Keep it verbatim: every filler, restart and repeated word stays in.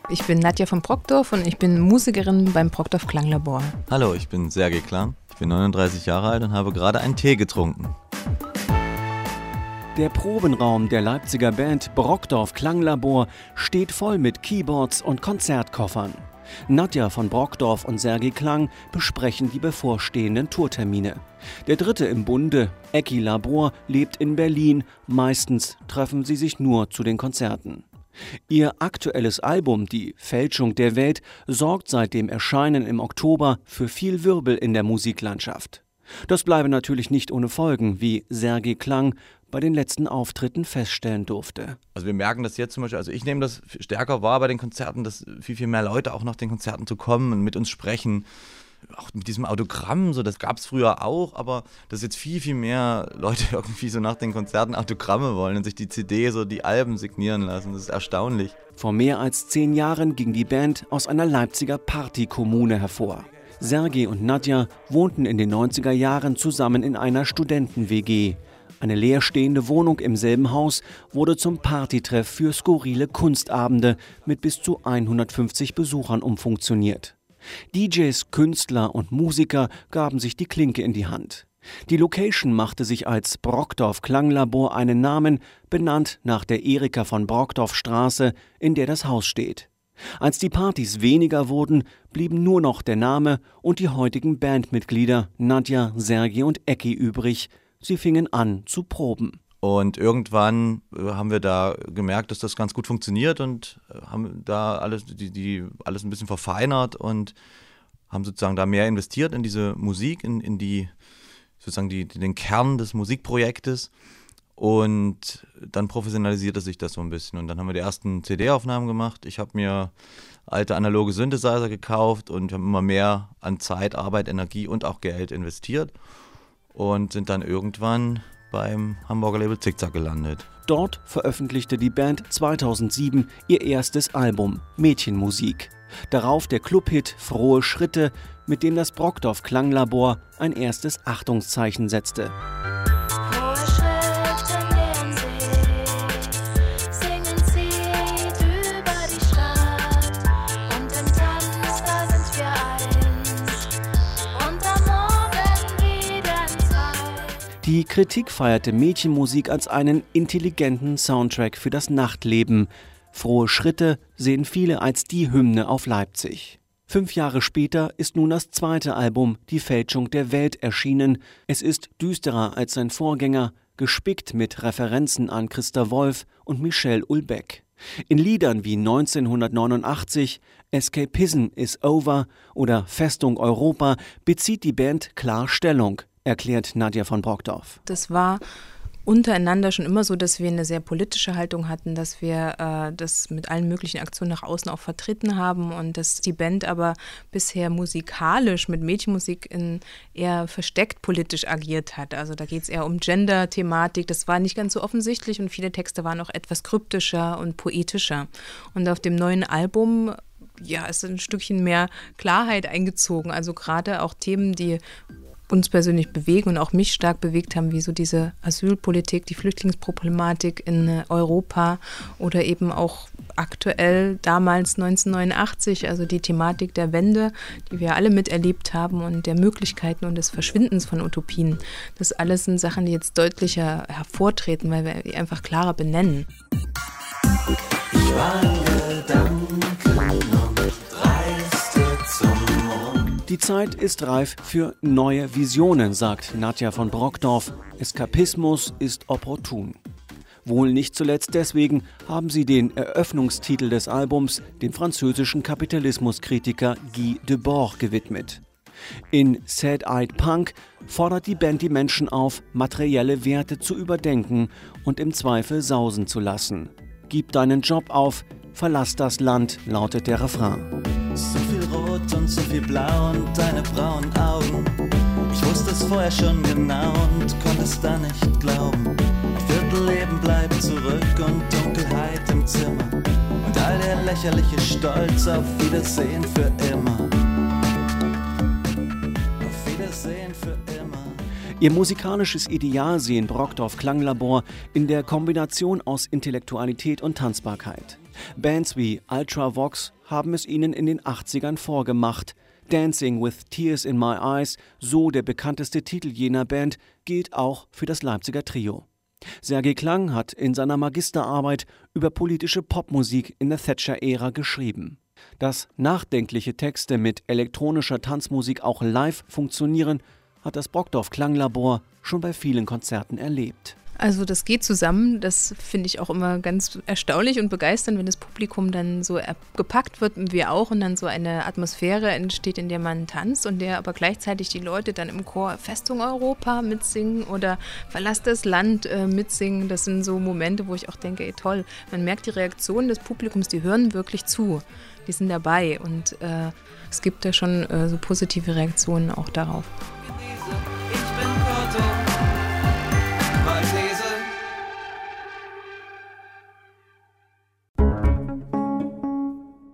Ich bin Nadja von Brockdorf und ich bin Musikerin beim Brockdorf Klanglabor. Hallo, ich bin Sergej Klang. Ich bin neununddreißig Jahre alt und habe gerade einen Tee getrunken. Der Probenraum der Leipziger Band Brockdorf Klanglabor steht voll mit Keyboards und Konzertkoffern. Nadja von Brockdorf und Sergej Klang besprechen die bevorstehenden Tourtermine. Der dritte im Bunde, Ecki Labor, lebt in Berlin. Meistens treffen sie sich nur zu den Konzerten. Ihr aktuelles Album, Die Fälschung der Welt, sorgt seit dem Erscheinen im Oktober für viel Wirbel in der Musiklandschaft. Das bleibe natürlich nicht ohne Folgen, wie Sergej Klang bei den letzten Auftritten feststellen durfte. Also wir merken das jetzt zum Beispiel, also ich nehme das stärker wahr bei den Konzerten, dass viel, viel mehr Leute auch nach den Konzerten zu kommen und mit uns sprechen. Auch mit diesem Autogramm, so, das gab es früher auch, aber dass jetzt viel, viel mehr Leute irgendwie so nach den Konzerten Autogramme wollen und sich die C D, so die Alben signieren lassen. Das ist erstaunlich. Vor mehr als zehn Jahren ging die Band aus einer Leipziger Partykommune hervor. Sergej und Nadja wohnten in den neunziger Jahren zusammen in einer Studenten-W G. Eine leerstehende Wohnung im selben Haus wurde zum Partytreff für skurrile Kunstabende mit bis zu hundertfünfzig Besuchern umfunktioniert. D Js, Künstler und Musiker gaben sich die Klinke in die Hand. Die Location machte sich als Brockdorf Klanglabor einen Namen, benannt nach der Erika von Brockdorf Straße, in der das Haus steht. Als die Partys weniger wurden, blieben nur noch der Name und die heutigen Bandmitglieder Nadja, Sergej und Ecki übrig. Sie fingen an zu proben. Und irgendwann haben wir da gemerkt, dass das ganz gut funktioniert und haben da alles, die, die, alles ein bisschen verfeinert und haben sozusagen da mehr investiert in diese Musik, in, in die, sozusagen die, den Kern des Musikprojektes. Und dann professionalisierte sich das so ein bisschen. Und dann haben wir die ersten C D-Aufnahmen gemacht. Ich habe mir alte analoge Synthesizer gekauft und haben immer mehr an Zeit, Arbeit, Energie und auch Geld investiert. Und sind dann irgendwann beim Hamburger Label Zickzack gelandet. Dort veröffentlichte die Band zweitausendsieben ihr erstes Album Mädchenmusik. Darauf der Clubhit Frohe Schritte, mit dem das Brockdorf Klanglabor ein erstes Achtungszeichen setzte. Die Kritik feierte Mädchenmusik als einen intelligenten Soundtrack für das Nachtleben. Frohe Schritte sehen viele als die Hymne auf Leipzig. Fünf Jahre später ist nun das zweite Album Die Fälschung der Welt erschienen. Es ist düsterer als sein Vorgänger, gespickt mit Referenzen an Christa Wolf und Michel Houellebecq. In Liedern wie neunzehnhundertneunundachtzig, Escapism is over oder Festung Europa bezieht die Band klar Stellung, erklärt Nadja von Brockdorf. Das war untereinander schon immer so, dass wir eine sehr politische Haltung hatten, dass wir äh, das mit allen möglichen Aktionen nach außen auch vertreten haben und dass die Band aber bisher musikalisch mit Mädchenmusik in eher versteckt politisch agiert hat. Also da geht es eher um Gender-Thematik, das war nicht ganz so offensichtlich und viele Texte waren auch etwas kryptischer und poetischer. Und auf dem neuen Album ja, ist ein Stückchen mehr Klarheit eingezogen, also gerade auch Themen, die uns persönlich bewegen und auch mich stark bewegt haben, wie so diese Asylpolitik, die Flüchtlingsproblematik in Europa oder eben auch aktuell damals neunzehnhundertneunundachtzig, also die Thematik der Wende, die wir alle miterlebt haben und der Möglichkeiten und des Verschwindens von Utopien. Das alles sind Sachen, die jetzt deutlicher hervortreten, weil wir die einfach klarer benennen. Ich war in Gedanken und reiste zum Mond. Die Zeit ist reif für neue Visionen, sagt Nadja von Brockdorf. Eskapismus ist opportun. Wohl nicht zuletzt deswegen haben sie den Eröffnungstitel des Albums dem französischen Kapitalismuskritiker Guy Debord gewidmet. In Sad-Eyed Punk fordert die Band die Menschen auf, materielle Werte zu überdenken und im Zweifel sausen zu lassen. Gib deinen Job auf, verlass das Land, lautet der Refrain. So viel Rot und so viel Blau und deine braunen Augen. Ich wusste es vorher schon genau und konnte es da nicht glauben. Ein Viertelleben bleibt zurück und Dunkelheit im Zimmer. Und all der lächerliche Stolz auf Wiedersehen für immer. Auf Wiedersehen für immer. Ihr musikalisches Ideal sehen Brockdorf Klanglabor in der Kombination aus Intellektualität und Tanzbarkeit. Bands wie Ultravox haben es ihnen in den achtzigern vorgemacht. Dancing with Tears in My Eyes, so der bekannteste Titel jener Band, gilt auch für das Leipziger Trio. Sergej Klang hat in seiner Magisterarbeit über politische Popmusik in der Thatcher-Ära geschrieben. Dass nachdenkliche Texte mit elektronischer Tanzmusik auch live funktionieren, hat das Brockdorff Klanglabor schon bei vielen Konzerten erlebt. Also das geht zusammen, das finde ich auch immer ganz erstaunlich und begeisternd, wenn das Publikum dann so gepackt wird, und wir auch, und dann so eine Atmosphäre entsteht, in der man tanzt und der aber gleichzeitig die Leute dann im Chor Festung Europa mitsingen oder Verlass das Land äh, mitsingen. Das sind so Momente, wo ich auch denke, ey, toll, man merkt die Reaktion des Publikums, die hören wirklich zu, die sind dabei, und äh, es gibt da schon äh, so positive Reaktionen auch darauf.